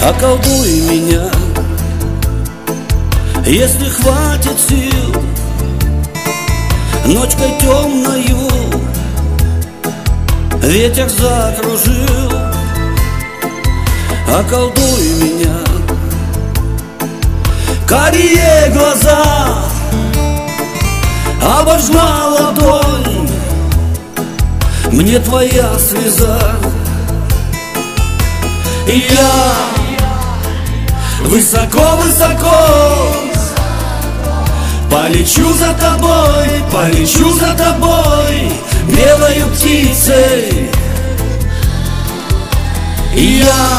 Околдуй меня, если хватит сил, ночкой темною ветер закружил. Околдуй меня, карие глаза обожгла ладонь, мне твоя слеза. И я высоко-высоко полечу за тобой, полечу за тобой белою птицей. И я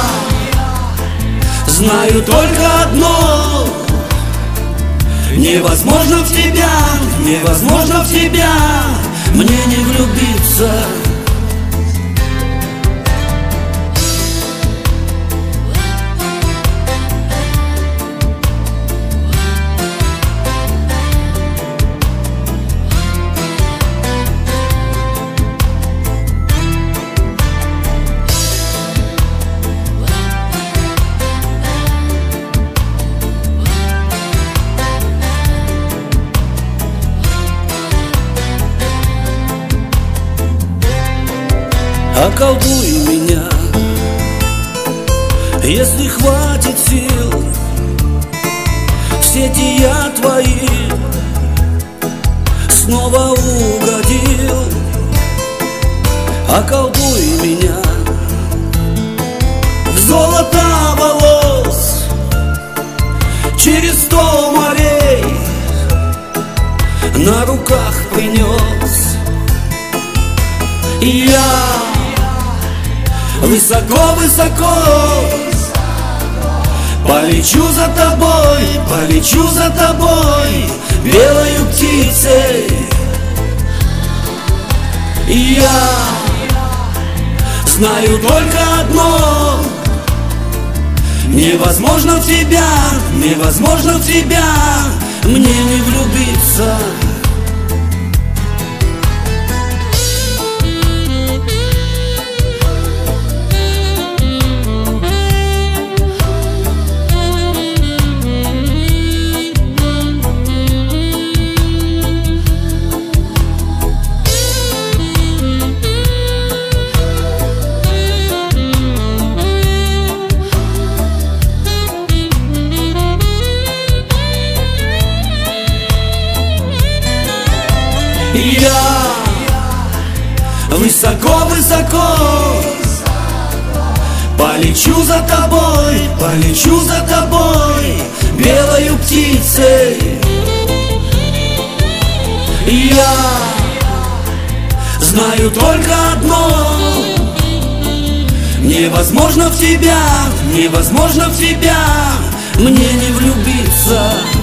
знаю только одно: невозможно в тебя, невозможно в тебя мне не влюбиться. Околдуй меня, если хватит сил, в сети я твои снова угодил. Околдуй меня, в золото волос через 100 морей на руках принес. И я высоко-высоко полечу за тобой, полечу за тобой белою птицей. И я знаю только одно: невозможно в тебя, невозможно в тебя мне не влюбиться. И я высоко-высоко полечу за тобой, полечу за тобой белою птицей. И я знаю только одно: невозможно в тебя, невозможно в тебя мне не влюбиться.